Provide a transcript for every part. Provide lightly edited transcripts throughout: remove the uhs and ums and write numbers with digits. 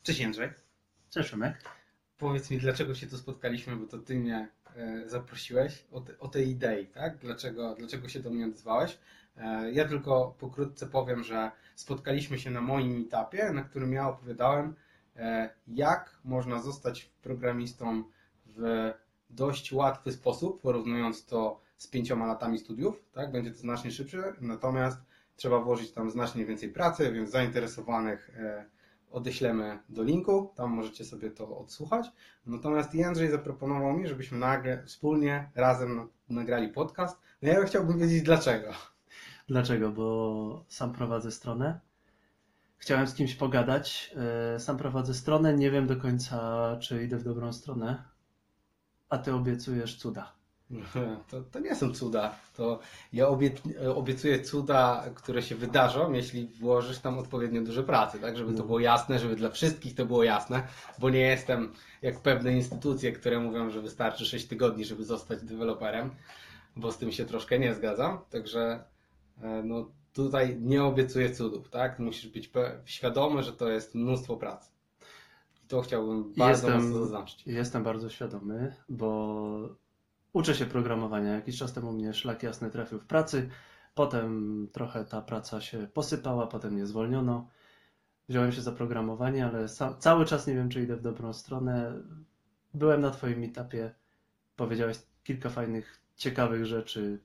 Cześć Jędrzej. Cześć Szymek. Powiedz mi, dlaczego się tu spotkaliśmy, bo to ty mnie zaprosiłeś o tej idei, tak? Dlaczego się do mnie odezwałeś? Ja tylko pokrótce powiem, że spotkaliśmy się na moim meetupie, na którym ja opowiadałem, jak można zostać programistą w dość łatwy sposób, porównując to z 5 latami studiów, tak? Będzie to znacznie szybsze, natomiast trzeba włożyć tam znacznie więcej pracy, więc zainteresowanych odeślemy do linku, tam możecie sobie to odsłuchać. Natomiast Jędrzej zaproponował mi, żebyśmy wspólnie, razem nagrali podcast. No ja chciałbym wiedzieć dlaczego. Dlaczego? Bo sam prowadzę stronę. Chciałem z kimś pogadać. Sam prowadzę stronę. Nie wiem do końca, czy idę w dobrą stronę. A ty obiecujesz cuda. To nie są cuda. To ja obiecuję cuda, które się wydarzą, jeśli włożysz tam odpowiednio dużo pracy, tak? Żeby to było jasne, żeby dla wszystkich to było jasne, bo nie jestem jak pewne instytucje, które mówią, że wystarczy 6 tygodni, żeby zostać deweloperem, bo z tym się troszkę nie zgadzam. Także no, tutaj nie obiecuję cudów, tak? Musisz być świadomy, że to jest mnóstwo pracy. I to chciałbym bardzo mocno zaznaczyć. Jestem bardzo świadomy, bo uczę się programowania. Jakiś czas temu mnie szlak jasny trafił w pracy. Potem trochę ta praca się posypała, potem mnie zwolniono. Wziąłem się za programowanie, ale cały czas nie wiem, czy idę w dobrą stronę. Byłem na twoim meetupie. Powiedziałeś kilka fajnych, ciekawych rzeczy.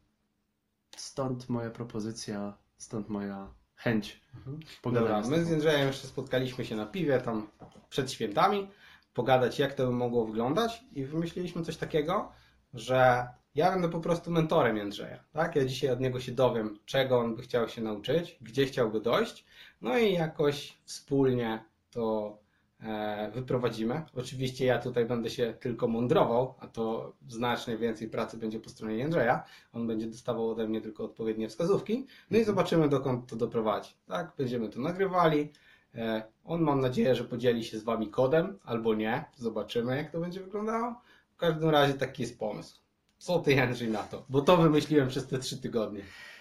Stąd moja propozycja, stąd moja chęć pogadania. Dobra, my z Jędrzejem jeszcze spotkaliśmy się na piwie tam przed świętami, pogadać jak to by mogło wyglądać i wymyśliliśmy coś takiego, że ja będę po prostu mentorem Jędrzeja, tak? Ja dzisiaj od niego się dowiem, czego on by chciał się nauczyć, gdzie chciałby dojść, no i jakoś wspólnie to wyprowadzimy. Oczywiście ja tutaj będę się tylko mądrował, a to znacznie więcej pracy będzie po stronie Jędrzeja. On będzie dostawał ode mnie tylko odpowiednie wskazówki. No i zobaczymy, dokąd to doprowadzi. Tak, będziemy to nagrywali. On, mam nadzieję, że podzieli się z Wami kodem, albo nie. Zobaczymy, jak to będzie wyglądało. W każdym razie taki jest pomysł. Co Ty, Jędrzej, na to? Bo to wymyśliłem przez te 3 tygodnie.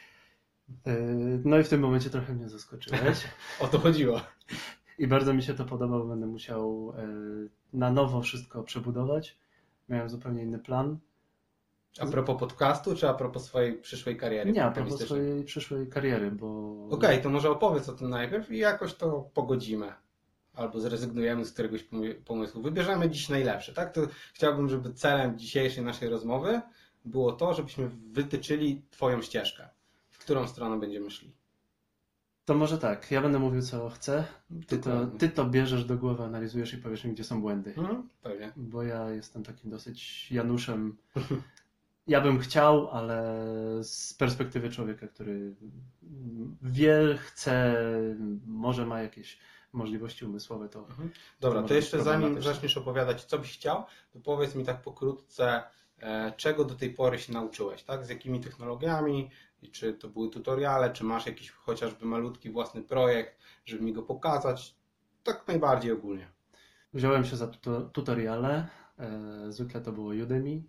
No i w tym momencie trochę mnie zaskoczyłeś. O to chodziło. I bardzo mi się to podoba, bo będę musiał na nowo wszystko przebudować. Miałem zupełnie inny plan. A propos podcastu, czy a propos swojej przyszłej kariery? Nie, a propos swojej przyszłej kariery, bo... Okej, to może opowiedz o tym najpierw i jakoś to pogodzimy. Albo zrezygnujemy z któregoś pomysłu. Wybierzemy dziś najlepsze, tak? To chciałbym, żeby celem dzisiejszej naszej rozmowy było to, żebyśmy wytyczyli Twoją ścieżkę. W którą stronę będziemy szli. To może tak, ja będę mówił co chcę, ty to bierzesz do głowy, analizujesz i powiesz mi, gdzie są błędy. Pewnie. Bo ja jestem takim dosyć Januszem. Ja bym chciał, ale z perspektywy człowieka, który wie, chce, może ma jakieś możliwości umysłowe, to... Dobra, to jeszcze zanim zaczniesz opowiadać, co byś chciał, to powiedz mi tak pokrótce, czego do tej pory się nauczyłeś, tak? Z jakimi technologiami, i czy to były tutoriale, czy masz jakiś chociażby malutki własny projekt, żeby mi go pokazać, tak najbardziej ogólnie. Wziąłem się za tutoriale, zwykle to było Udemy.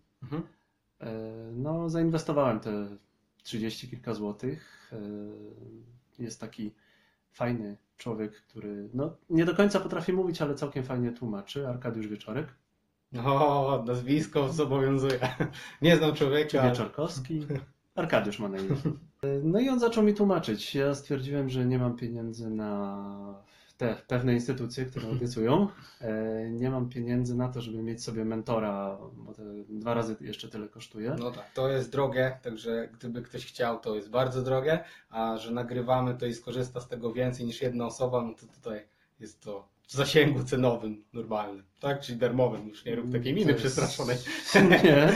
No, zainwestowałem te 30 kilka złotych. Jest taki fajny człowiek, który no, nie do końca potrafi mówić, ale całkiem fajnie tłumaczy, Arkadiusz Wieczorek. O, nazwisko zobowiązuje. Nie znam człowieka. Czy Wieczorkowski. Arkadiusz ma na imię. No i on zaczął mi tłumaczyć. Ja stwierdziłem, że nie mam pieniędzy na te pewne instytucje, które obiecują. Nie mam pieniędzy na to, żeby mieć sobie mentora, bo te 2 razy jeszcze tyle kosztuje. No tak, to jest drogie, także gdyby ktoś chciał, to jest bardzo drogie, a że nagrywamy to i skorzysta z tego więcej niż jedna osoba, no to tutaj jest to w zasięgu cenowym normalnym, tak? Czyli darmowym, już nie rób takiej miny przestraszonej. Nie.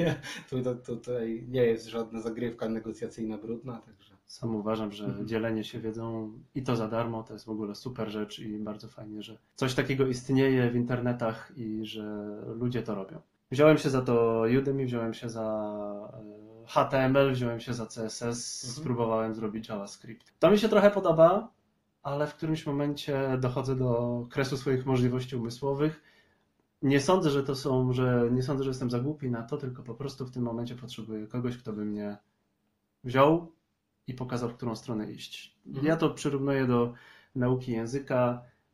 Tutaj nie jest żadna zagrywka negocjacyjna brudna, także... Sam uważam, że dzielenie się wiedzą i to za darmo to jest w ogóle super rzecz i bardzo fajnie, że coś takiego istnieje w internetach i że ludzie to robią. Wziąłem się za to Udemy, wziąłem się za HTML, wziąłem się za CSS, spróbowałem zrobić JavaScript. To mi się trochę podoba, ale w którymś momencie dochodzę do kresu swoich możliwości umysłowych. Nie sądzę, że jestem za głupi na to, tylko po prostu w tym momencie potrzebuję kogoś, kto by mnie wziął i pokazał, w którą stronę iść. Ja to przyrównuję do nauki języka.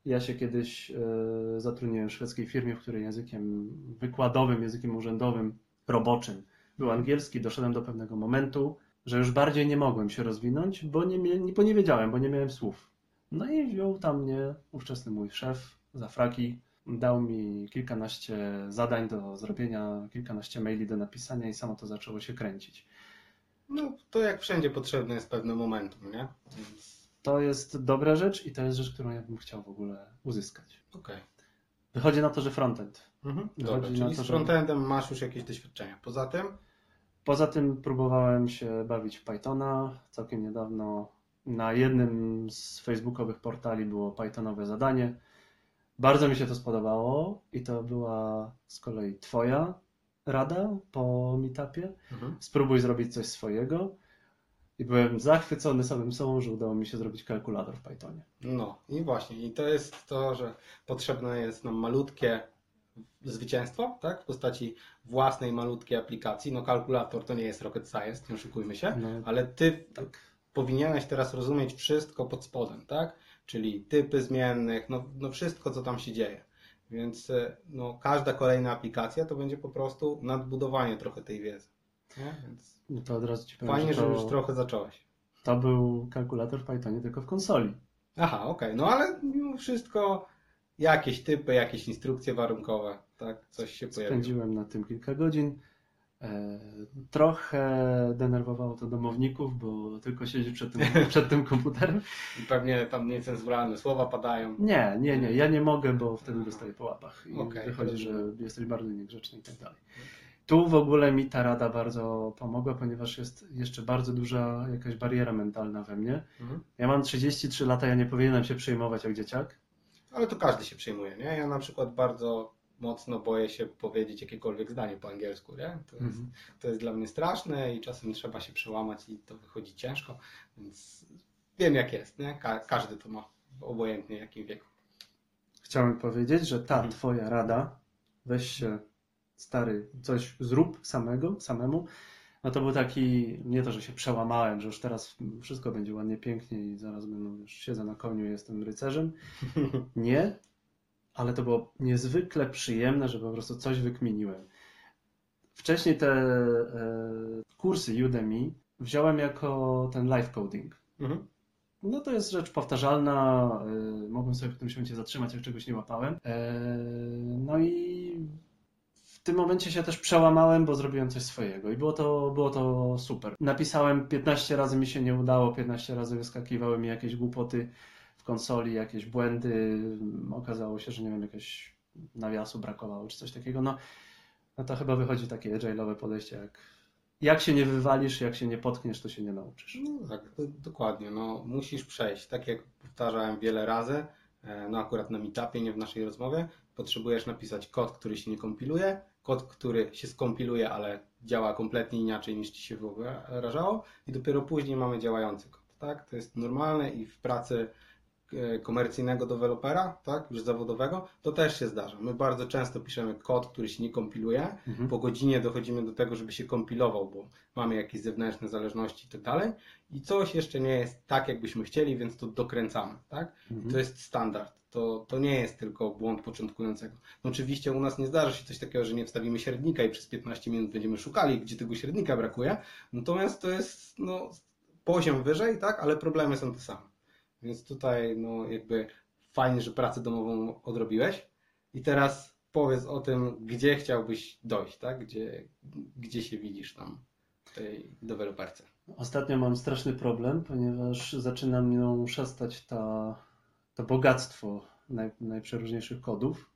Ja się kiedyś zatrudniłem w szwedzkiej firmie, w której językiem wykładowym, językiem urzędowym, roboczym był angielski. Doszedłem do pewnego momentu, że już bardziej nie mogłem się rozwinąć, bo nie wiedziałem, bo nie miałem słów. No i wziął tam mnie ówczesny mój szef za fraki, dał mi kilkanaście zadań do zrobienia, kilkanaście maili do napisania i samo to zaczęło się kręcić. No to jak wszędzie potrzebne jest pewne momentum, nie? Więc... To jest dobra rzecz i to jest rzecz, którą ja bym chciał w ogóle uzyskać. Okej. Wychodzi na to, że frontend. Dobra, Wychodzi czyli na to, z że... frontendem masz już jakieś doświadczenia. Poza tym próbowałem się bawić w Pythona. Całkiem niedawno na jednym z facebookowych portali było Pythonowe zadanie. Bardzo mi się to spodobało i to była z kolei twoja rada po meetupie. Spróbuj zrobić coś swojego. I byłem zachwycony samym sobą, że udało mi się zrobić kalkulator w Pythonie. No i właśnie, i to jest to, że potrzebne jest nam malutkie zwycięstwo, tak? W postaci własnej malutkiej aplikacji. No kalkulator to nie jest rocket science, nie oszukujmy się, No, ale ty tak. powinieneś teraz rozumieć wszystko pod spodem, tak? Czyli typy zmiennych, no wszystko, co tam się dzieje. Więc no, każda kolejna aplikacja to będzie po prostu nadbudowanie trochę tej wiedzy. Nie? Więc No to od razu ci powiem, fajnie, że że już trochę zacząłeś. to był kalkulator w Pythonie tylko w konsoli. Aha, okej. No ale mimo wszystko jakieś typy, jakieś instrukcje warunkowe, tak? Coś się pojawiło. Spędziłem na tym kilka godzin. Trochę denerwowało to domowników, bo tylko siedzi przed tym komputerem. I pewnie tam niecenzuralne słowa padają. Nie, ja nie mogę, bo wtedy dostaję po łapach i Okej, wychodzi, że rozumiem. jesteś bardzo niegrzeczny i tak dalej. Tu w ogóle mi ta rada bardzo pomogła, ponieważ jest jeszcze bardzo duża jakaś bariera mentalna we mnie. Ja mam 33 lata, ja nie powinienem się przejmować jak dzieciak. Ale to każdy się przejmuje, nie? Ja na przykład bardzo mocno boję się powiedzieć jakiekolwiek zdanie po angielsku, nie? To jest dla mnie straszne i czasem trzeba się przełamać i to wychodzi ciężko, więc wiem jak jest, nie? Każdy to ma, obojętnie w jakim wieku. Chciałem powiedzieć, że ta twoja rada, weź się stary, coś zrób samemu, no to był taki, nie to, że się przełamałem, że już teraz wszystko będzie ładnie, pięknie i zaraz będę, już siedzę na koniu i jestem rycerzem. Nie, ale to było niezwykle przyjemne, że po prostu coś wykminiłem. Wcześniej te kursy Udemy wziąłem jako ten live coding. No to jest rzecz powtarzalna, mogłem sobie w tym momencie zatrzymać, jak czegoś nie łapałem. No i w tym momencie się też przełamałem, bo zrobiłem coś swojego i było to super. Napisałem 15 razy, mi się nie udało, 15 razy wyskakiwały mi jakieś głupoty w konsoli, jakieś błędy, okazało się, że nie wiem, jakiegoś nawiasu brakowało czy coś takiego. No to chyba wychodzi takie agile'owe podejście, jak się nie wywalisz, jak się nie potkniesz, to się nie nauczysz. No tak, dokładnie. No, musisz przejść. Tak jak powtarzałem wiele razy, no akurat na meetupie, nie w naszej rozmowie, potrzebujesz napisać kod, który się nie kompiluje, kod, który się skompiluje, ale działa kompletnie inaczej niż ci się wyobrażało i dopiero później mamy działający kod. Tak? To jest normalne i w pracy komercyjnego dewelopera, tak, już zawodowego, to też się zdarza. My bardzo często piszemy kod, który się nie kompiluje, po godzinie dochodzimy do tego, żeby się kompilował, bo mamy jakieś zewnętrzne zależności i tak dalej i coś jeszcze nie jest tak, jakbyśmy chcieli, więc to dokręcamy, tak? To jest standard. To nie jest tylko błąd początkującego. No oczywiście u nas nie zdarza się coś takiego, że nie wstawimy średnika i przez 15 minut będziemy szukali, gdzie tego średnika brakuje, natomiast to jest no, poziom wyżej, tak, ale problemy są te same. Więc tutaj no jakby fajnie, że pracę domową odrobiłeś i teraz powiedz o tym, gdzie chciałbyś dojść, tak? Gdzie się widzisz tam w tej deweloperce. Ostatnio mam straszny problem, ponieważ zaczyna mną szastać to bogactwo najprzeróżniejszych kodów.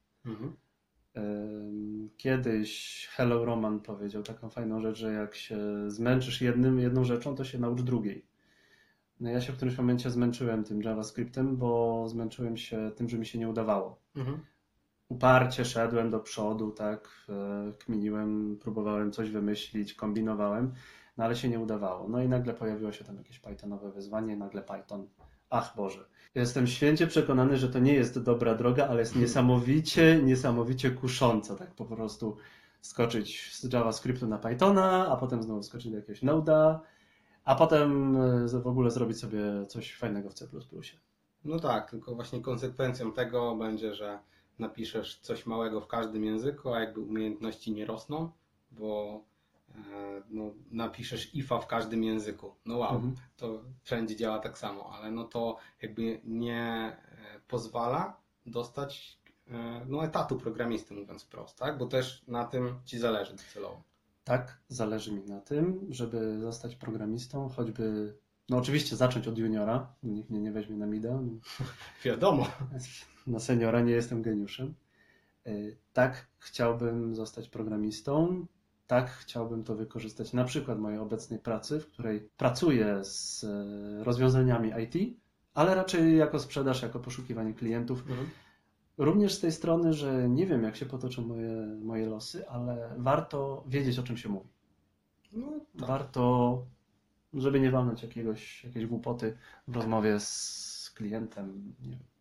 Kiedyś Hello Roman powiedział taką fajną rzecz, że jak się zmęczysz jedną rzeczą, to się naucz drugiej. No ja się w którymś momencie zmęczyłem tym JavaScriptem, bo zmęczyłem się tym, że mi się nie udawało. Uparcie szedłem do przodu, tak, kminiłem, próbowałem coś wymyślić, kombinowałem, no ale się nie udawało. No i nagle pojawiło się tam jakieś Pythonowe wyzwanie, nagle Python. Ach Boże. Jestem święcie przekonany, że to nie jest dobra droga, ale jest niesamowicie kusząca, tak po prostu skoczyć z JavaScriptu na Pythona, a potem znowu skoczyć do jakiegoś Node'a, a potem w ogóle zrobić sobie coś fajnego w C++. No tak, tylko właśnie konsekwencją tego będzie, że napiszesz coś małego w każdym języku, a jakby umiejętności nie rosną, bo no, napiszesz ifa w każdym języku. No wow, Mhm. to wszędzie działa tak samo, ale no to jakby nie pozwala dostać no, etatu programisty, mówiąc wprost, tak? Bo też na tym ci zależy docelowo. Tak, zależy mi na tym, żeby zostać programistą, choćby, no oczywiście zacząć od juniora, nikt mnie nie weźmie na mida, Wiadomo. na seniora nie jestem geniuszem. Tak, chciałbym zostać programistą, tak, chciałbym to wykorzystać na przykład w mojej obecnej pracy, w której pracuję z rozwiązaniami IT, ale raczej jako sprzedaż, jako poszukiwanie klientów. Również z tej strony, że nie wiem, jak się potoczą moje losy, ale warto wiedzieć, o czym się mówi. No, tak. Warto, żeby nie walnąć jakiejś głupoty w rozmowie z klientem,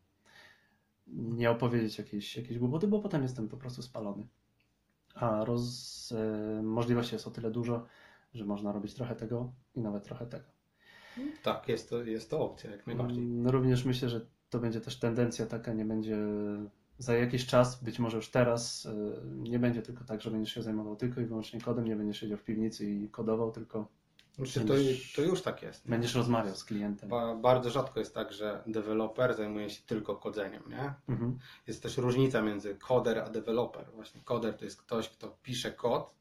nie opowiedzieć jakiejś głupoty, bo potem jestem po prostu spalony. A możliwości jest o tyle dużo, że można robić trochę tego i nawet trochę tego. Tak, jest to opcja, jak najbardziej. Również myślę, że to będzie też tendencja taka, nie będzie za jakiś czas, być może już teraz, nie będzie tylko tak, że będziesz się zajmował tylko i wyłącznie kodem, nie będziesz siedział w piwnicy i kodował, tylko Znaczy, to już tak jest. Nie? będziesz rozmawiał z klientem. Bardzo rzadko jest tak, że deweloper zajmuje się tylko kodzeniem, nie? Mhm. Jest też różnica między koder a deweloper. Właśnie koder to jest ktoś, kto pisze kod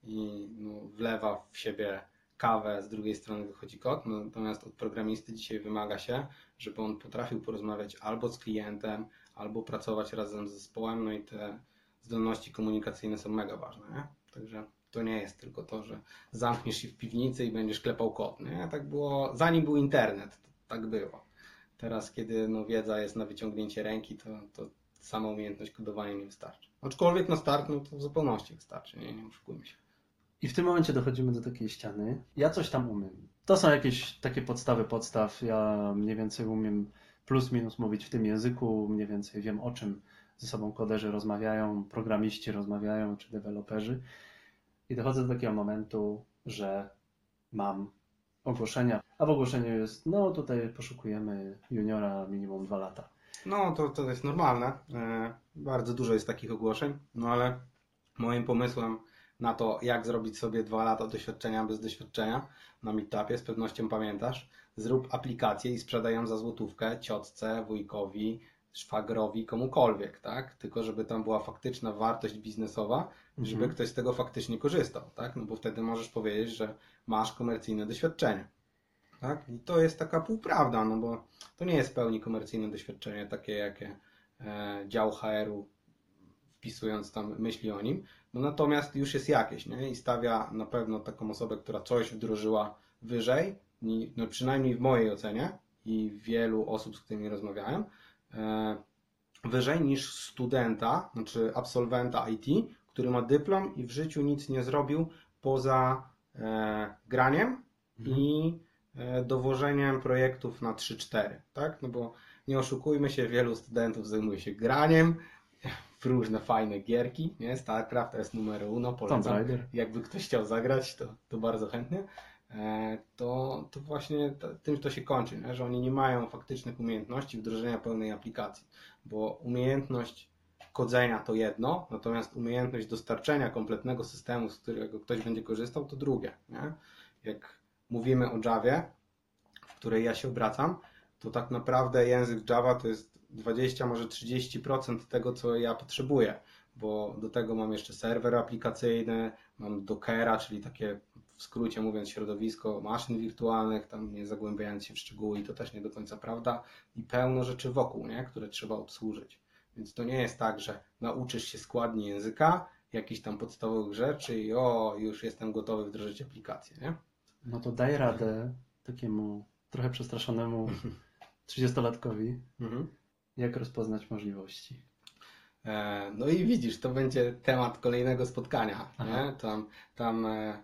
i no, wlewa w siebie kawę, z drugiej strony wychodzi kod, natomiast od programisty dzisiaj wymaga się, żeby on potrafił porozmawiać albo z klientem, albo pracować razem z zespołem, no i te zdolności komunikacyjne są mega ważne, nie? Także to nie jest tylko to, że zamkniesz się w piwnicy i będziesz klepał kod, nie? Tak było, zanim był internet, to tak było. Teraz, kiedy no, wiedza jest na wyciągnięcie ręki, to sama umiejętność kodowania nie wystarczy. Aczkolwiek na start, no to w zupełności wystarczy, nie oszukujmy się. I w tym momencie dochodzimy do takiej ściany. Ja coś tam umiem. To są jakieś takie podstawy podstaw. Ja mniej więcej umiem plus minus mówić w tym języku, mniej więcej wiem, o czym ze sobą koderzy rozmawiają, programiści rozmawiają, czy deweloperzy. I dochodzę do takiego momentu, że mam ogłoszenia, a w ogłoszeniu jest, no tutaj poszukujemy juniora minimum 2 lata. No, to jest normalne. Bardzo dużo jest takich ogłoszeń, no ale moim pomysłem na to, jak zrobić sobie 2 lata doświadczenia bez doświadczenia na meetupie, z pewnością pamiętasz, zrób aplikację i sprzedaj ją za złotówkę ciotce, wujkowi, szwagrowi, komukolwiek, tak? Tylko żeby tam była faktyczna wartość biznesowa, żeby ktoś z tego faktycznie korzystał, tak? No bo wtedy możesz powiedzieć, że masz komercyjne doświadczenie. Tak? I to jest taka półprawda, no bo to nie jest w pełni komercyjne doświadczenie, takie jakie dział HR-u wpisując tam myśli o nim, no natomiast już jest jakieś, nie? I stawia na pewno taką osobę, która coś wdrożyła wyżej, no przynajmniej w mojej ocenie i wielu osób, z którymi rozmawiałem, wyżej niż studenta, znaczy absolwenta IT, który ma dyplom i w życiu nic nie zrobił poza graniem i dowożeniem projektów na 3-4, tak? No bo nie oszukujmy się, wielu studentów zajmuje się graniem w różne fajne gierki, nie? StarCraft to jest numer uno, polecam. Jakby ktoś chciał zagrać, to bardzo chętnie. To właśnie tym to się kończy, nie? Że oni nie mają faktycznych umiejętności wdrożenia pełnej aplikacji, bo umiejętność kodzenia to jedno, natomiast umiejętność dostarczenia kompletnego systemu, z którego ktoś będzie korzystał, to drugie, nie? Jak mówimy o Javie, w której ja się obracam, to tak naprawdę język Java to jest 20, może 30% tego, co ja potrzebuję, bo do tego mam jeszcze serwer aplikacyjny, mam Dockera, czyli takie w skrócie mówiąc środowisko maszyn wirtualnych, tam nie zagłębiając się w szczegóły i to też nie do końca prawda, i pełno rzeczy wokół, nie? Które trzeba obsłużyć. Więc to nie jest tak, że nauczysz się składni języka, jakichś tam podstawowych rzeczy i już jestem gotowy wdrożyć aplikację, nie? No to daj radę takiemu trochę przestraszonemu 30-latkowi, jak rozpoznać możliwości. No i widzisz, to będzie temat kolejnego spotkania. Nie? Tam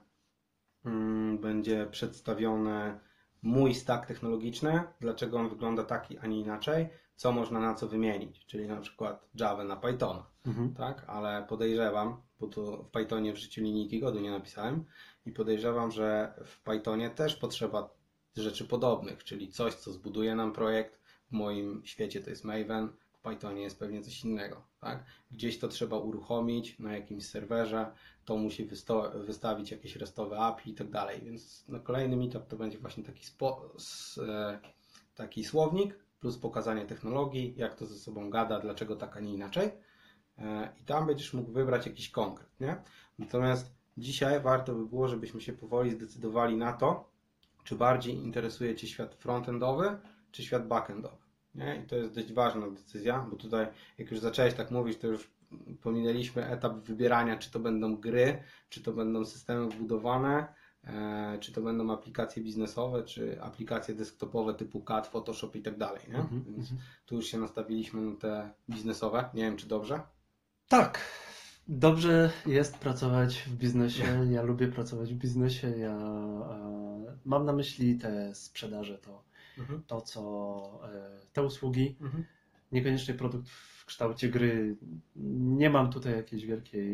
będzie przedstawiony mój stack technologiczny, dlaczego on wygląda tak, a nie inaczej, co można na co wymienić, czyli na przykład Java na Pythona, tak? Ale podejrzewam, bo tu w Pythonie w życiu linijki kodu nie napisałem i podejrzewam, że w Pythonie też potrzeba rzeczy podobnych, czyli coś, co zbuduje nam projekt, w moim świecie to jest Maven, w Pythonie jest pewnie coś innego, tak? Gdzieś to trzeba uruchomić na jakimś serwerze, to musi wystawić jakieś restowe API i tak dalej, więc na kolejny meetup to będzie właśnie taki słownik plus pokazanie technologii, jak to ze sobą gada, dlaczego tak, a nie inaczej. I tam będziesz mógł wybrać jakiś konkret, nie? Natomiast dzisiaj warto by było, żebyśmy się powoli zdecydowali na to, czy bardziej interesuje Cię świat frontendowy, czy świat backendowy, nie? I to jest dość ważna decyzja, bo tutaj jak już zacząłeś tak mówić, to już pominęliśmy etap wybierania, czy to będą gry, czy to będą systemy wbudowane, czy to będą aplikacje biznesowe, czy aplikacje desktopowe typu CAD, Photoshop i tak dalej, nie? Więc tu już się nastawiliśmy na te biznesowe. Nie wiem, czy dobrze? Tak, dobrze jest pracować w biznesie. Ja lubię pracować w biznesie. Ja mam na myśli te sprzedaże, te usługi. Niekoniecznie produkt w kształcie gry. Nie mam tutaj jakiejś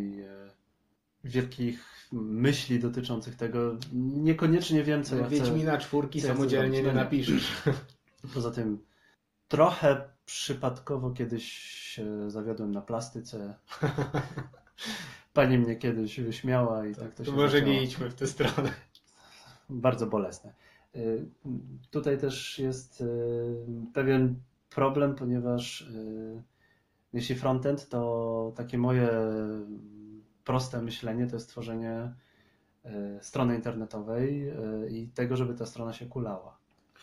wielkich myśli dotyczących tego. Niekoniecznie wiem, co ja chcę. Wiedźmina 4 samodzielnie nie napiszesz. Poza tym trochę przypadkowo kiedyś się zawiodłem na plastyce. Pani mnie kiedyś wyśmiała i tak to się może zaczęło. nie idźmy w tę stronę. Bardzo bolesne. Tutaj też jest pewien problem, ponieważ jeśli frontend, to takie moje proste myślenie to jest tworzenie strony internetowej i tego, żeby ta strona się kulała.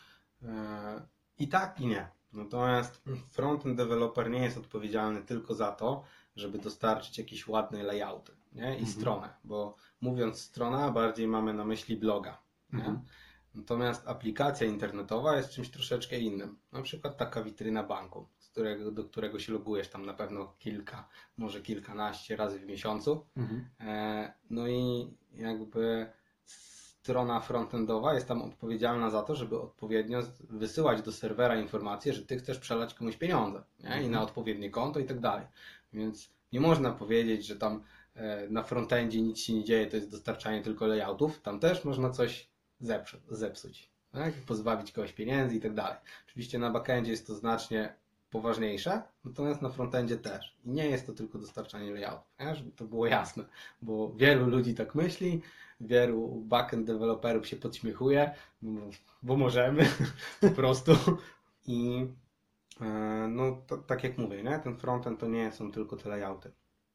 I tak, i nie. Natomiast frontend developer nie jest odpowiedzialny tylko za to, żeby dostarczyć jakieś ładne layouty, nie? I stronę, bo mówiąc strona, bardziej mamy na myśli bloga. Nie? Natomiast aplikacja internetowa jest czymś troszeczkę innym. Na przykład taka witryna banku, do którego się logujesz tam na pewno kilka, może kilkanaście razy w miesiącu. No i jakby strona frontendowa jest tam odpowiedzialna za to, żeby odpowiednio wysyłać do serwera informacje, że ty chcesz przelać komuś pieniądze, nie? I na odpowiednie konto i tak dalej. Więc nie można powiedzieć, że tam na frontendzie nic się nie dzieje, to jest dostarczanie tylko layoutów. Tam też można coś zepsuć, tak? Pozbawić kogoś pieniędzy i tak dalej. Oczywiście na backendzie jest to znacznie poważniejsze, natomiast na frontendzie też. I nie jest to tylko dostarczanie layoutów, nie? Żeby to było jasne, bo wielu ludzi tak myśli, wielu backend deweloperów się podśmiechuje, bo możemy po prostu. I no tak jak mówię, nie? Ten frontend to nie są tylko te layouty.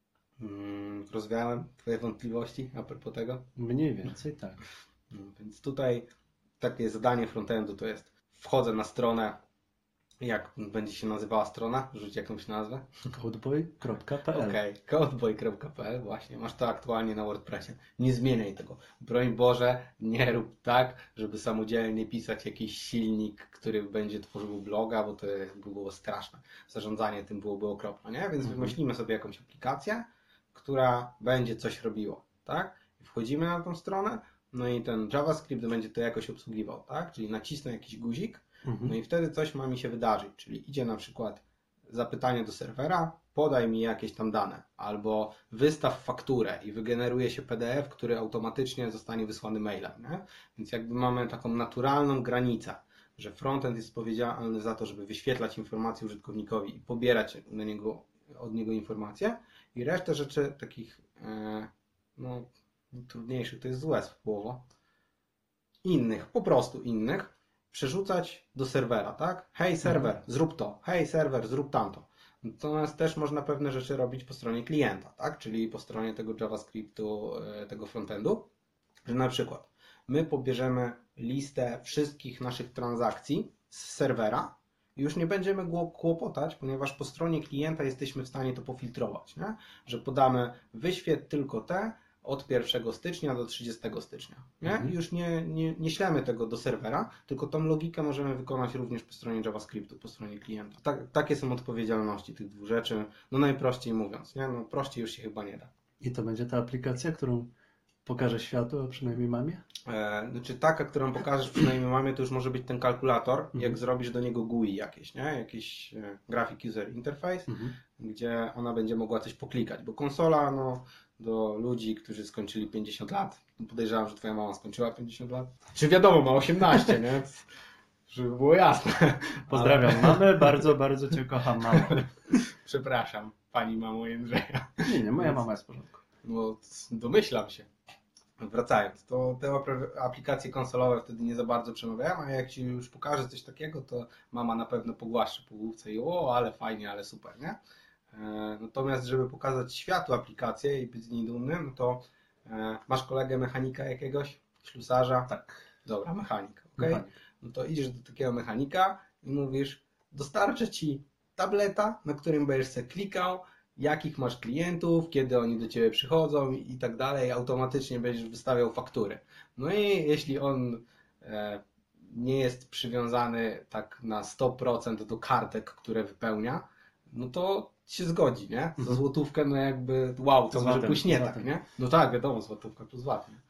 Rozwiałem Twoje wątpliwości a propos tego? Mniej więcej tak. No, więc tutaj takie zadanie frontendu to jest wchodzę na stronę, jak będzie się nazywała strona? Rzuć jakąś nazwę. Codeboy.pl Okej, codeboy.pl, właśnie, masz to aktualnie na WordPressie. Nie zmieniaj tego. Broń Boże, nie rób tak, żeby samodzielnie pisać jakiś silnik, który będzie tworzył bloga, bo to było straszne. Zarządzanie tym byłoby okropne, nie? Więc wymyślimy sobie jakąś aplikację, która będzie coś robiła, tak? I wchodzimy na tą stronę, no i ten JavaScript będzie to jakoś obsługiwał, tak? Czyli nacisnę jakiś guzik, no i wtedy coś ma mi się wydarzyć, czyli idzie na przykład zapytanie do serwera, podaj mi jakieś tam dane, albo wystaw fakturę i wygeneruje się PDF, który automatycznie zostanie wysłany mailem, nie? Więc jakby mamy taką naturalną granicę, że frontend jest odpowiedzialny za to, żeby wyświetlać informacje użytkownikowi i pobierać od niego informacje i resztę rzeczy takich no, trudniejszych, to jest złe słowo, innych, po prostu innych, przerzucać do serwera, tak? Hej serwer, zrób to. Hej serwer, zrób tamto. Natomiast też można pewne rzeczy robić po stronie klienta, tak? Czyli po stronie tego JavaScriptu, tego frontendu, że na przykład my pobierzemy listę wszystkich naszych transakcji z serwera i już nie będziemy kłopotać, ponieważ po stronie klienta jesteśmy w stanie to pofiltrować, nie? Że podamy wyświetl tylko te od 1 stycznia do 30 stycznia. Nie? Już nie ślemy tego do serwera, tylko tą logikę możemy wykonać również po stronie JavaScriptu, po stronie klienta. Takie są odpowiedzialności tych dwóch rzeczy, no najprościej mówiąc, nie? No prościej już się chyba nie da. I to będzie ta aplikacja, którą pokażę światu, a przynajmniej mamie? Znaczy taka, którą pokażesz przynajmniej mamie, to już może być ten kalkulator, jak zrobisz do niego GUI jakieś, nie? Jakiś Graphic User Interface, gdzie ona będzie mogła coś poklikać, bo konsola, no do ludzi, którzy skończyli 50 lat. Podejrzewam, że twoja mama skończyła 50 lat. Czy wiadomo, ma 18, nie? żeby było jasne. Pozdrawiam mamę, bardzo, bardzo cię kocham, mamo. Przepraszam, pani mamo Jędrzeja. Nie, moja mama jest w porządku. No, domyślam się. Wracając, to te aplikacje konsolowe wtedy nie za bardzo przemawiają, a jak Ci już pokażę coś takiego, to mama na pewno pogłaszczy po główce i ale fajnie, ale super, nie? Natomiast, żeby pokazać światu aplikację i być z niej dumnym, no to masz kolegę mechanika jakiegoś, ślusarza? Tak. Dobra, mechanik, ok? Mechanik. No to idziesz do takiego mechanika i mówisz, dostarczę Ci tableta, na którym będziesz sobie klikał, jakich masz klientów, kiedy oni do Ciebie przychodzą i tak dalej, automatycznie będziesz wystawiał faktury. No i jeśli on nie jest przywiązany tak na 100% do kartek, które wypełnia, no to się zgodzi, nie? Za złotówkę, no jakby wow, to może pójść nie tak, nie? No tak, wiadomo, złotówka plus VAT, nie?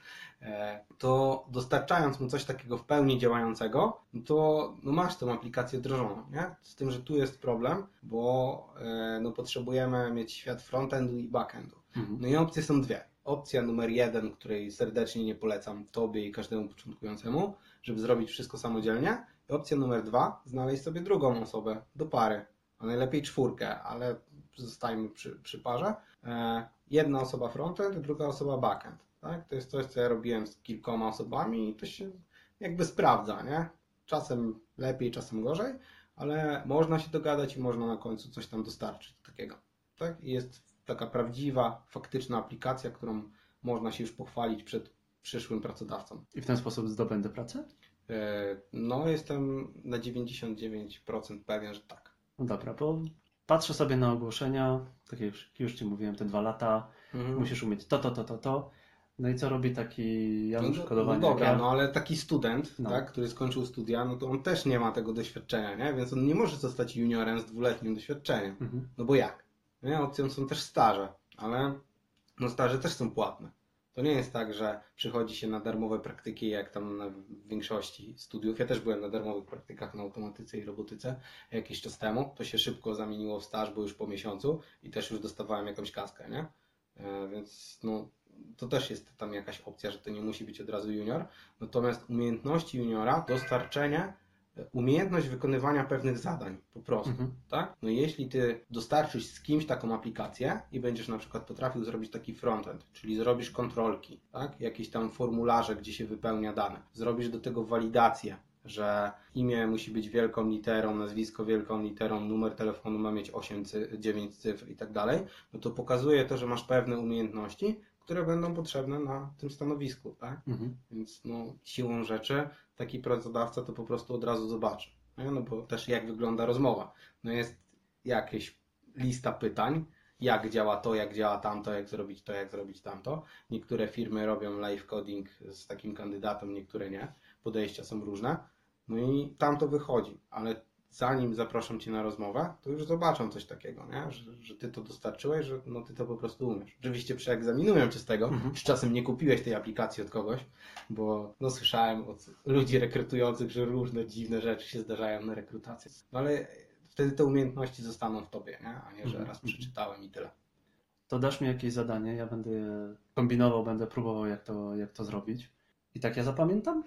To dostarczając mu coś takiego w pełni działającego, no to no masz tę aplikację wdrożoną, nie? Z tym, że tu jest problem, bo no potrzebujemy mieć świat frontendu i backendu. No i opcje są dwie. Opcja numer 1, której serdecznie nie polecam Tobie i każdemu początkującemu, żeby zrobić wszystko samodzielnie. I opcja numer 2, znaleźć sobie drugą osobę do pary, a najlepiej 4, ale zostajmy przy parze. Jedna osoba frontend, druga osoba backend. Tak? To jest coś, co ja robiłem z kilkoma osobami i to się jakby sprawdza, nie? Czasem lepiej, czasem gorzej, ale można się dogadać i można na końcu coś tam dostarczyć takiego. Tak? I jest taka prawdziwa, faktyczna aplikacja, którą można się już pochwalić przed przyszłym pracodawcą. I w ten sposób zdobędę pracę? No, jestem na 99% pewien, że tak. No dobra, bo patrzę sobie na ogłoszenia, tak jak już Ci mówiłem, te 2 lata, musisz umieć to. No i co robi taki Janusz Kodowanie? No dobra, no ale taki student, tak, który skończył studia, no to on też nie ma tego doświadczenia, nie? Więc on nie może zostać juniorem z 2-letnim doświadczeniem. No bo jak? Nie? Opcją są też staże, ale no staże też są płatne. To nie jest tak, że przychodzi się na darmowe praktyki, jak tam w większości studiów. Ja też byłem na darmowych praktykach na automatyce i robotyce jakiś czas temu. To się szybko zamieniło w staż, bo już po miesiącu i też już dostawałem jakąś kaskę, nie? Więc no, to też jest tam jakaś opcja, że to nie musi być od razu junior. Natomiast umiejętności juniora, dostarczenie, umiejętność wykonywania pewnych zadań po prostu, tak? No i jeśli Ty dostarczysz z kimś taką aplikację i będziesz na przykład potrafił zrobić taki frontend, czyli zrobisz kontrolki, tak? Jakieś tam formularze, gdzie się wypełnia dane, zrobisz do tego walidację, że imię musi być wielką literą, nazwisko wielką literą, numer telefonu ma mieć 9 cyfr i tak dalej, no to pokazuje to, że masz pewne umiejętności, które będą potrzebne na tym stanowisku, tak? Więc no, siłą rzeczy taki pracodawca to po prostu od razu zobaczy. No bo też jak wygląda rozmowa. No jest jakaś lista pytań, jak działa to, jak działa tamto, jak zrobić to, jak zrobić tamto. Niektóre firmy robią live coding z takim kandydatem, niektóre nie. Podejścia są różne. No i tam to wychodzi, ale zanim zaproszą Cię na rozmowę, to już zobaczą coś takiego, nie? Że Ty to dostarczyłeś, że no Ty to po prostu umiesz. Oczywiście przeegzaminują Cię z tego, czy czasem nie kupiłeś tej aplikacji od kogoś, bo no, słyszałem od ludzi rekrutujących, że różne dziwne rzeczy się zdarzają na rekrutacji. No ale wtedy te umiejętności zostaną w Tobie, nie? A nie, że raz przeczytałem i tyle. To dasz mi jakieś zadanie, ja będę kombinował, będę próbował jak to zrobić. I tak ja zapamiętam?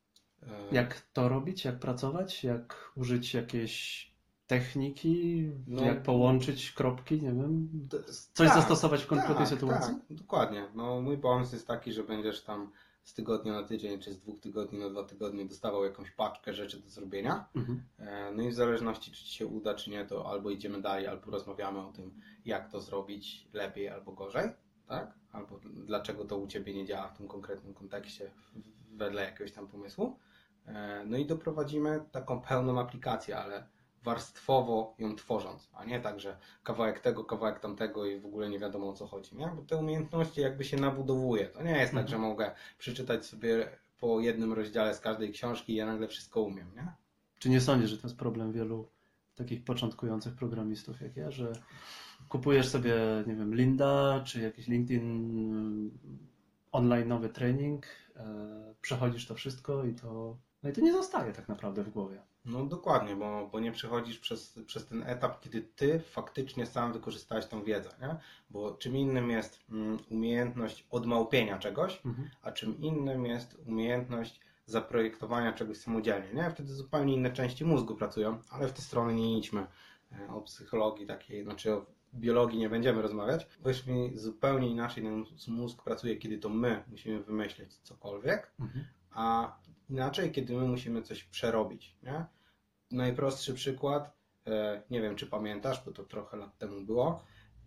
Jak to robić, jak pracować, jak użyć jakiejś techniki, No, jak połączyć kropki, nie wiem, coś zastosować w konkretnej sytuacji? Tak, dokładnie. No, mój pomysł jest taki, że będziesz tam z tygodnia na tydzień, czy z 2 tygodni na 2 tygodnie dostawał jakąś paczkę rzeczy do zrobienia. No i w zależności, czy Ci się uda, czy nie, to albo idziemy dalej, albo rozmawiamy o tym, jak to zrobić lepiej albo gorzej, tak? Albo dlaczego to u Ciebie nie działa w tym konkretnym kontekście wedle jakiegoś tam pomysłu. No i doprowadzimy taką pełną aplikację, ale warstwowo ją tworząc, a nie tak, że kawałek tego, kawałek tamtego i w ogóle nie wiadomo o co chodzi, nie? Bo te umiejętności jakby się nabudowuje. To nie jest tak, że mogę przeczytać sobie po jednym rozdziale z każdej książki i ja nagle wszystko umiem, nie? Czy nie sądzisz, że to jest problem wielu takich początkujących programistów jak ja, że kupujesz sobie, nie wiem, Linda, czy jakiś LinkedIn online nowy trening, przechodzisz to wszystko i to nie zostaje tak naprawdę w głowie. No dokładnie, bo nie przechodzisz przez ten etap, kiedy Ty faktycznie sam wykorzystałeś tą wiedzę, nie? Bo czym innym jest umiejętność odmałpienia czegoś, a czym innym jest umiejętność zaprojektowania czegoś samodzielnie, nie? Wtedy zupełnie inne części mózgu pracują, ale w tę stronę nie idźmy. O psychologii takiej, znaczy o biologii nie będziemy rozmawiać. Powiedz mi, zupełnie inaczej mózg pracuje, kiedy to my musimy wymyśleć cokolwiek, a inaczej, kiedy my musimy coś przerobić, nie? Najprostszy przykład, nie wiem czy pamiętasz, bo to trochę lat temu było,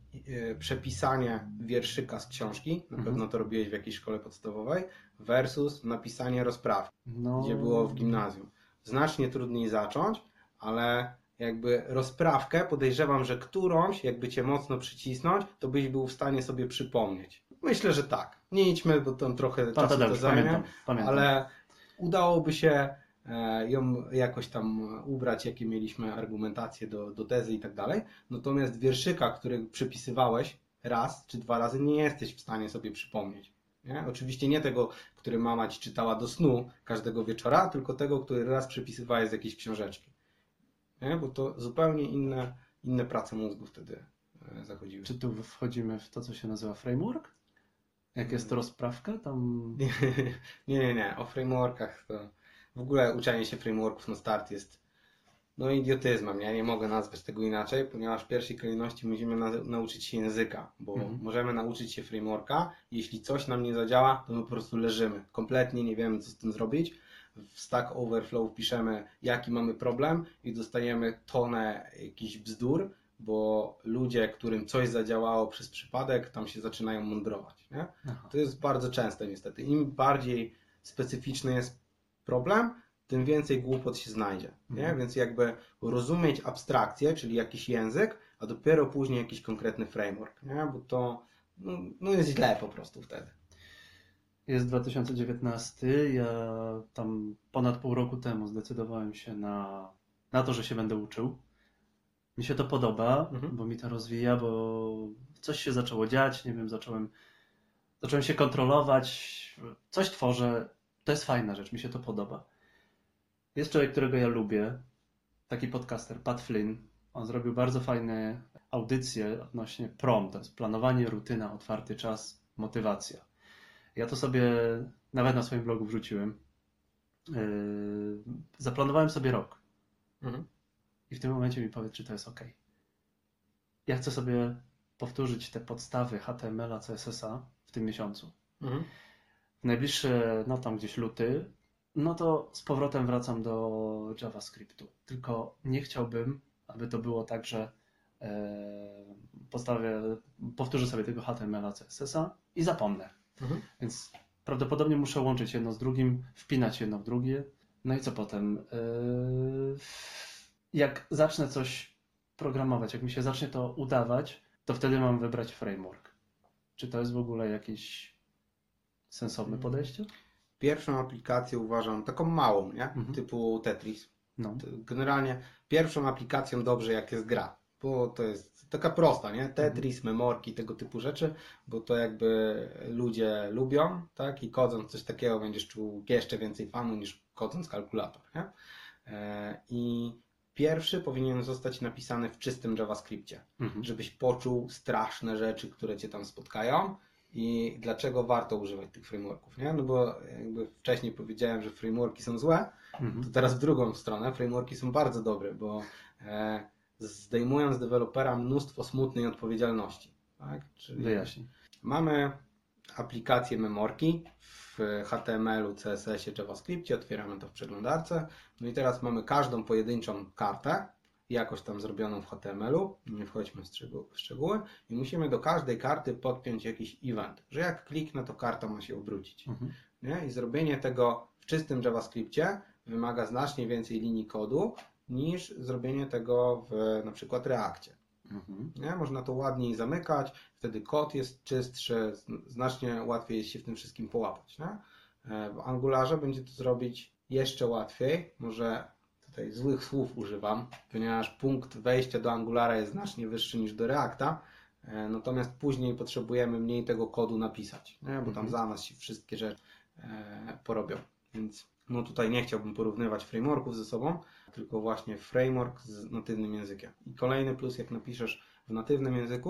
przepisanie wierszyka z książki, na pewno to robiłeś w jakiejś szkole podstawowej, versus napisanie rozprawki, gdzie było w gimnazjum. Znacznie trudniej zacząć, ale jakby rozprawkę podejrzewam, że którąś, jakby cię mocno przycisnąć, to byś był w stanie sobie przypomnieć. Myślę, że tak. Nie idźmy, bo tam trochę czasu to zajmie, ale udałoby się ją jakoś tam ubrać, jakie mieliśmy argumentacje do tezy i tak dalej. Natomiast wierszyka, który przepisywałeś raz czy dwa razy, nie jesteś w stanie sobie przypomnieć. Nie? Oczywiście nie tego, który mama ci czytała do snu każdego wieczora, tylko tego, który raz przepisywałeś z jakiejś książeczki. Nie? Bo to zupełnie inne prace mózgu wtedy zachodziły. Czy tu wchodzimy w to, co się nazywa framework? Jak jest to rozprawka? Tam... Nie. O frameworkach to... W ogóle uczenie się frameworków na start jest idiotyzmem. Ja nie mogę nazwać tego inaczej, ponieważ w pierwszej kolejności musimy nauczyć się języka, bo możemy nauczyć się frameworka. Jeśli coś nam nie zadziała, to my po prostu leżymy. Kompletnie nie wiemy, co z tym zrobić. W Stack Overflow piszemy, jaki mamy problem i dostajemy tonę jakichś bzdur, bo ludzie, którym coś zadziałało przez przypadek, tam się zaczynają mądrować. Nie? To jest bardzo częste niestety. Im bardziej specyficzny jest problem, tym więcej głupot się znajdzie. Nie? Więc jakby rozumieć abstrakcję, czyli jakiś język, a dopiero później jakiś konkretny framework. Nie? Bo to jest źle po prostu wtedy. Jest 2019, ja tam ponad pół roku temu zdecydowałem się na to, że się będę uczył. Mi się to podoba, bo mi to rozwija, bo coś się zaczęło dziać, nie wiem, zacząłem się kontrolować, coś tworzę, to jest fajna rzecz, mi się to podoba. Jest człowiek, którego ja lubię, taki podcaster, Pat Flynn, on zrobił bardzo fajne audycje odnośnie PROM, to jest planowanie, rutyna, otwarty czas, motywacja. Ja to sobie nawet na swoim blogu wrzuciłem. Zaplanowałem sobie rok. I w tym momencie mi powiedz, czy to jest ok. Ja chcę sobie powtórzyć te podstawy HTML-a, CSS-a w tym miesiącu. W najbliższy, tam gdzieś luty, to z powrotem wracam do JavaScriptu. Tylko nie chciałbym, aby to było tak, że powtórzę sobie tego HTML-a, CSS-a i zapomnę. Więc prawdopodobnie muszę łączyć jedno z drugim, wpinać jedno w drugie. No i co potem? Jak zacznę coś programować, jak mi się zacznie to udawać, to wtedy mam wybrać framework. Czy to jest w ogóle jakieś sensowne podejście? Pierwszą aplikację uważam taką małą, nie? Typu Tetris. Generalnie pierwszą aplikacją dobrze jak jest gra, bo to jest taka prosta, nie? Tetris, memorki, tego typu rzeczy, bo to jakby ludzie lubią, tak? I kodząc coś takiego będziesz czuł jeszcze więcej fanu niż kodząc kalkulator, nie? I pierwszy powinien zostać napisany w czystym JavaScriptie, żebyś poczuł straszne rzeczy, które cię tam spotkają i dlaczego warto używać tych frameworków, nie? No bo jakby wcześniej powiedziałem, że frameworki są złe, to teraz w drugą stronę, frameworki są bardzo dobre, bo zdejmują z dewelopera mnóstwo smutnej odpowiedzialności. Tak? Czyli wyjaśnij. Mamy aplikację memorki w HTML-u, CSS-ie, JavaScriptie, otwieramy to w przeglądarce, no i teraz mamy każdą pojedynczą kartę, jakoś tam zrobioną w HTML-u, nie wchodźmy w szczegóły, i musimy do każdej karty podpiąć jakiś event, że jak kliknę, to karta ma się obrócić. Nie? I zrobienie tego w czystym JavaScriptie wymaga znacznie więcej linii kodu niż zrobienie tego w na przykład Reakcie. Nie? Można to ładniej zamykać, wtedy kod jest czystszy, znacznie łatwiej jest się w tym wszystkim połapać. Nie? W Angularze będzie to zrobić jeszcze łatwiej, może tutaj złych słów używam, ponieważ punkt wejścia do Angulara jest znacznie wyższy niż do Reacta, natomiast później potrzebujemy mniej tego kodu napisać, nie? Bo tam za nas się wszystkie rzeczy porobią. Więc tutaj nie chciałbym porównywać frameworków ze sobą, tylko właśnie framework z natywnym językiem. I kolejny plus, jak napiszesz w natywnym języku,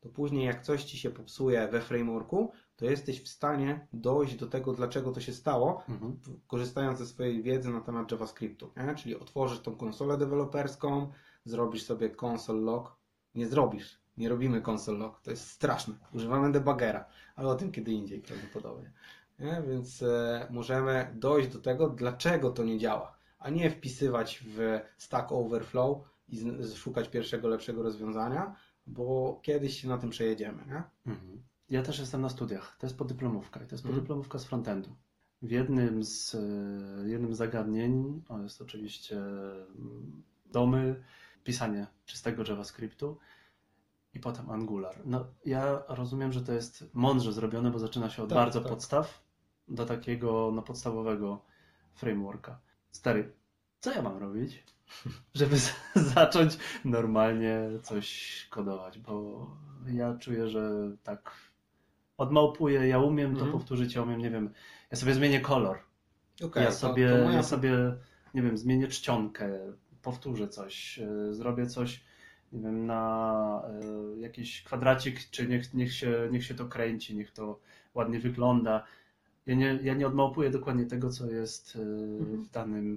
to później jak coś ci się popsuje we frameworku, to jesteś w stanie dojść do tego, dlaczego to się stało, korzystając ze swojej wiedzy na temat JavaScriptu. Nie? Czyli otworzysz tą konsolę deweloperską, zrobisz sobie console log. Nie zrobisz. Nie robimy console log. To jest straszne. Używamy debuggera, ale o tym kiedy indziej prawdopodobnie. Nie? Więc możemy dojść do tego, dlaczego to nie działa, a nie wpisywać w Stack Overflow i szukać pierwszego lepszego rozwiązania, bo kiedyś się na tym przejedziemy. Nie? Ja też jestem na studiach. To jest podyplomówka i to jest podyplomówka z frontendu. W jednym z zagadnień, jest oczywiście domy, pisanie czystego JavaScriptu i potem Angular. No, ja rozumiem, że to jest mądrze zrobione, bo zaczyna się od bardzo podstaw do takiego podstawowego frameworka. Stary, co ja mam robić, żeby zacząć normalnie coś kodować? Bo ja czuję, że tak odmałpuję, ja umiem to powtórzyć, ja umiem, nie wiem, ja sobie zmienię kolor. Okay, ja sobie, nie wiem, zmienię czcionkę, powtórzę coś, zrobię coś, nie wiem, na jakiś kwadracik, czy niech się to kręci, niech to ładnie wygląda. Ja nie odmałpuję dokładnie tego, co jest w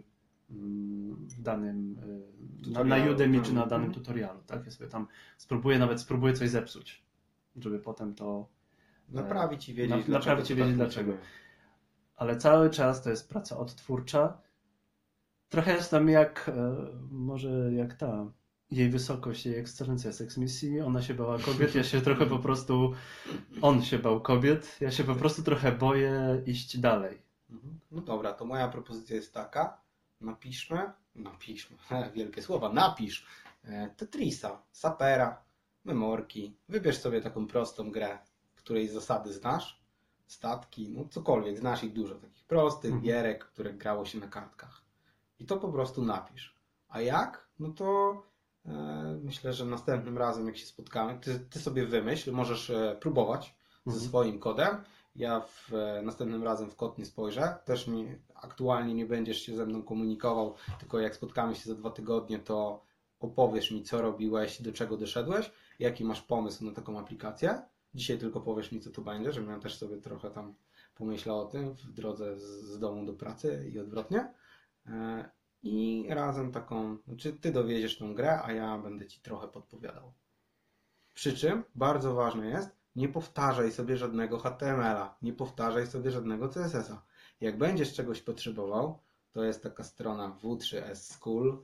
danym na Udemy czy na danym tutorialu. Tak? Ja sobie tam spróbuję coś zepsuć, żeby potem to naprawić i wiedzieć dlaczego. Ale cały czas to jest praca odtwórcza. Trochę jestem może jak ta jej wysokość, jej ekscelencja z eksmisji, ona się bała kobiet, ja się trochę po prostu, on się bał kobiet, ja się po prostu trochę boję iść dalej. No dobra, to moja propozycja jest taka, napiszmy, wielkie słowa, napisz Tetrisa, Sapera, Memorki, wybierz sobie taką prostą grę, której zasady znasz, statki, no cokolwiek, znasz ich dużo, takich prostych gierek, które grało się na kartkach. I to po prostu napisz. A jak? No to myślę, że następnym razem jak się spotkamy, ty sobie wymyśl, możesz próbować ze swoim kodem. Ja następnym razem w kod nie spojrzę. Też aktualnie nie będziesz się ze mną komunikował, tylko jak spotkamy się za 2 tygodnie, to opowiesz mi, co robiłeś, do czego doszedłeś, jaki masz pomysł na taką aplikację. Dzisiaj tylko powiesz mi, co tu będzie, żebym ja też sobie trochę tam pomyślał o tym w drodze z domu do pracy i odwrotnie. I razem znaczy ty dowieziesz tą grę, a ja będę ci trochę podpowiadał. Przy czym bardzo ważne jest, nie powtarzaj sobie żadnego HTML-a, nie powtarzaj sobie żadnego CSS-a. Jak będziesz czegoś potrzebował, to jest taka strona W3S School,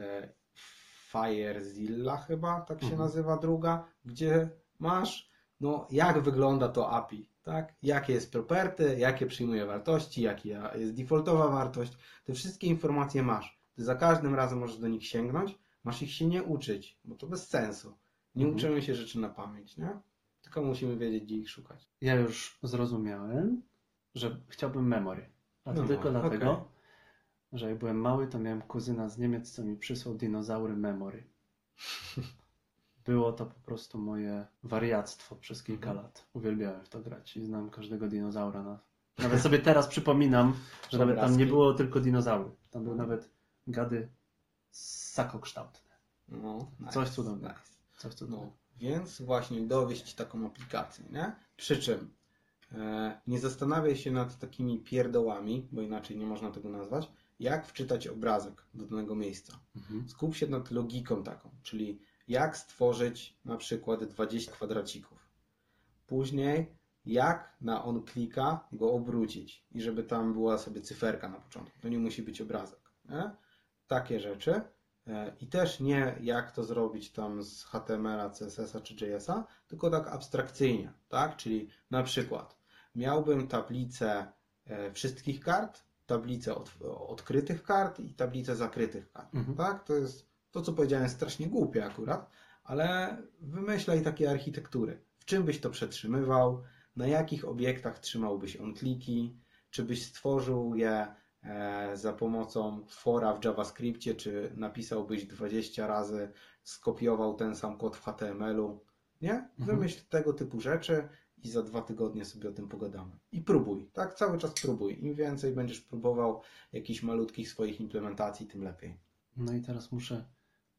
FireZilla chyba, tak się nazywa druga, gdzie masz, jak wygląda to API, tak? Jakie jest property, jakie przyjmuje wartości, jaka jest defaultowa wartość. Te wszystkie informacje masz. Ty za każdym razem możesz do nich sięgnąć, masz ich się nie uczyć, bo to bez sensu. Nie uczymy się rzeczy na pamięć, nie? Tylko musimy wiedzieć, gdzie ich szukać. Ja już zrozumiałem, że chciałbym memory. A to tylko dlatego, że jak byłem mały, to miałem kuzyna z Niemiec, co mi przysłał dinozaury memory. Było to po prostu moje wariactwo przez kilka lat. Uwielbiałem w to grać i znam każdego dinozaura. Nawet sobie teraz przypominam, że nawet tam nie było tylko dinozaury. Tam były nawet gady ssakokształtne. Coś cudownego. Coś cudownego. Więc właśnie dowieść taką aplikację, nie? Przy czym nie zastanawiaj się nad takimi pierdołami, bo inaczej nie można tego nazwać, jak wczytać obrazek do danego miejsca. Skup się nad logiką taką, czyli jak stworzyć na przykład 20 kwadracików. Później jak na on-clicka go obrócić i żeby tam była sobie cyferka na początku. To nie musi być obrazek. Nie? Takie rzeczy. I też nie jak to zrobić tam z HTML-a, CSS-a czy JS-a, tylko tak abstrakcyjnie. Tak? Czyli na przykład miałbym tablicę wszystkich kart, tablicę odkrytych kart i tablicę zakrytych kart. Tak? To jest to, co powiedziałem, jest strasznie głupie akurat, ale wymyślaj takie architektury. W czym byś to przetrzymywał? Na jakich obiektach trzymałbyś on-cliki? Czy byś stworzył je za pomocą fora w JavaScriptie, czy napisałbyś 20 razy, skopiował ten sam kod w HTML-u? Nie? Wymyśl tego typu rzeczy i za 2 tygodnie sobie o tym pogadamy. I próbuj, tak? Cały czas próbuj. Im więcej będziesz próbował jakichś malutkich swoich implementacji, tym lepiej. No i teraz muszę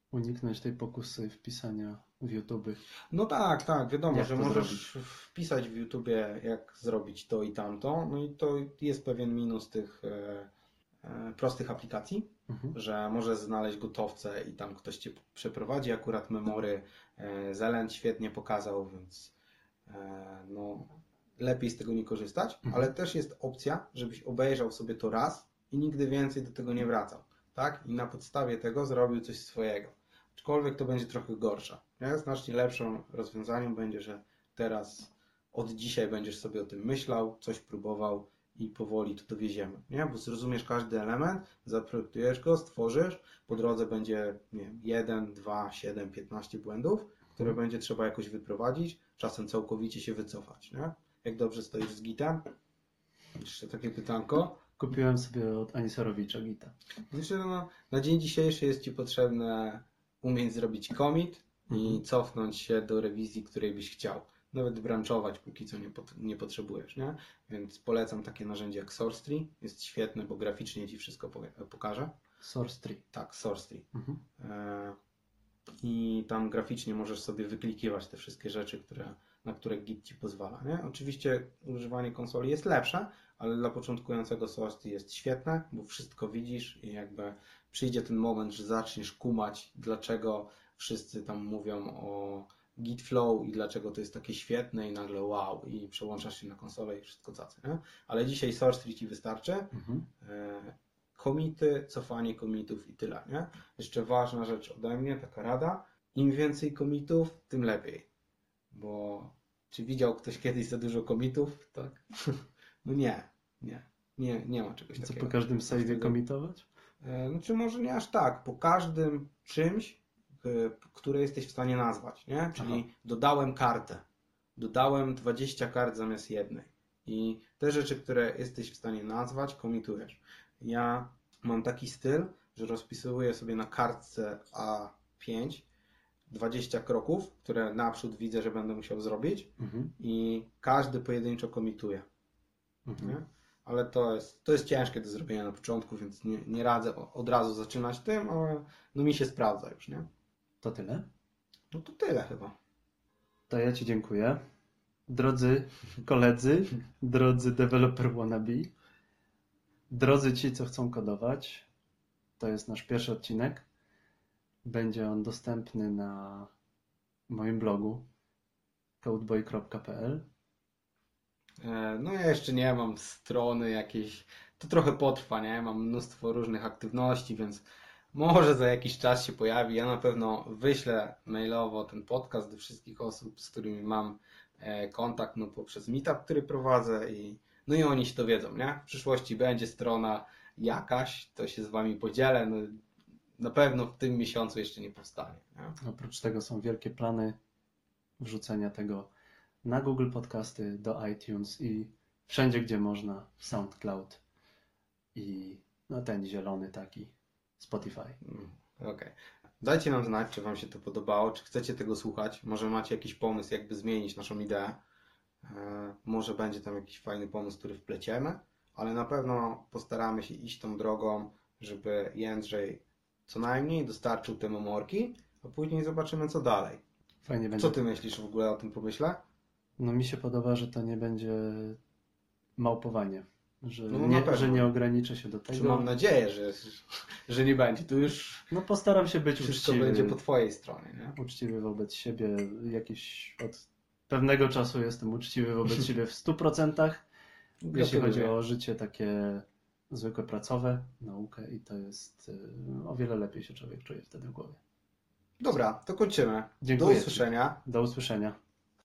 uniknąć tej pokusy wpisania w YouTube. No tak, wiadomo, Jak że to możesz wpisać w YouTubie, jak zrobić to i tamto, no i to jest pewien minus tych prostych aplikacji, że możesz znaleźć gotowce i tam ktoś Cię przeprowadzi. Akurat Memory Zelend świetnie pokazał, więc no, lepiej z tego nie korzystać, ale też jest opcja, żebyś obejrzał sobie to raz i nigdy więcej do tego nie wracał, tak? I na podstawie tego zrobił coś swojego. Aczkolwiek to będzie trochę gorsza. Nie? Znacznie lepszym rozwiązaniem będzie, że teraz od dzisiaj będziesz sobie o tym myślał, coś próbował i powoli to dowieziemy, nie? Bo zrozumiesz każdy element, zaprojektujesz go, stworzysz, po drodze będzie, nie wiem, 1, 2, 7, 15 błędów, które będzie trzeba jakoś wyprowadzić, czasem całkowicie się wycofać, nie? Jak dobrze stoisz z Gitem? Jeszcze takie pytanko. Kupiłem sobie od Anisorowicza Gita. Znaczy, no, na dzień dzisiejszy jest Ci potrzebne umieć zrobić commit i cofnąć się do rewizji, której byś chciał. Nawet branchować, póki co nie potrzebujesz, nie? Więc polecam takie narzędzie jak SourceTree. Jest świetne, bo graficznie Ci wszystko pokaże. SourceTree. Tak, SourceTree. I tam graficznie możesz sobie wyklikiwać te wszystkie rzeczy, na które Git Ci pozwala, nie? Oczywiście używanie konsoli jest lepsze, ale dla początkującego SourceTree jest świetne, bo wszystko widzisz i jakby przyjdzie ten moment, że zaczniesz kumać, dlaczego wszyscy tam mówią o Git Flow i dlaczego to jest takie świetne i nagle wow, i przełączasz się na konsolę i wszystko cacy, nie? Ale dzisiaj SourceTree Ci wystarczy. Commity, cofanie commitów i tyle, nie? Jeszcze ważna rzecz ode mnie, taka rada. Im więcej commitów, tym lepiej. Bo czy widział ktoś kiedyś za dużo commitów? Tak. No nie ma czegoś Co, takiego. po każdym save'ie commitować? Znaczy może nie aż tak, po każdym czymś, które jesteś w stanie nazwać, nie? Czyli dodałem kartę, dodałem 20 kart zamiast jednej i te rzeczy, które jesteś w stanie nazwać, commitujesz. Ja mam taki styl, że rozpisuję sobie na kartce A5 20 kroków, które naprzód widzę, że będę musiał zrobić i każdy pojedynczo komituję. Nie? Ale to jest ciężkie do zrobienia na początku, więc nie radzę od razu zaczynać tym, ale no mi się sprawdza już, nie? To tyle? No to tyle chyba. To ja Ci dziękuję. Drodzy koledzy, drodzy developer wannabe, drodzy ci, co chcą kodować, to jest nasz pierwszy odcinek. Będzie on dostępny na moim blogu codeboy.pl. No ja jeszcze nie mam strony jakiejś, to trochę potrwa, nie? Mam mnóstwo różnych aktywności, więc może za jakiś czas się pojawi. Ja na pewno wyślę mailowo ten podcast do wszystkich osób, z którymi mam kontakt, no poprzez meetup, który prowadzę i oni się dowiedzą, nie? W przyszłości będzie strona jakaś, to się z Wami podzielę, no na pewno w tym miesiącu jeszcze nie powstanie, nie? Oprócz tego są wielkie plany wrzucenia tego na Google Podcasty, do iTunes i wszędzie, gdzie można, SoundCloud i no ten zielony taki Spotify. Okej. Dajcie nam znać, czy Wam się to podobało, czy chcecie tego słuchać. Może macie jakiś pomysł, jakby zmienić naszą ideę. Może będzie tam jakiś fajny pomysł, który wpleciemy, ale na pewno postaramy się iść tą drogą, żeby Jędrzej co najmniej dostarczył te memorki, a później zobaczymy, co dalej. Fajnie będzie. Co Ty myślisz w ogóle o tym pomyśle? No mi się podoba, że to nie będzie małpowanie. No że nie ograniczę się do tego. Czy mam nadzieję, że nie będzie. Tu już no postaram się być wszystko uczciwy. będzie po Twojej stronie, nie? Uczciwy wobec siebie. Od pewnego czasu jestem uczciwy wobec siebie w 100%. Jeśli chodzi o życie takie zwykłe pracowe, naukę i to jest o wiele lepiej się człowiek czuje wtedy w głowie. Dobra, to kończymy. Dziękuję. Do usłyszenia. Do usłyszenia.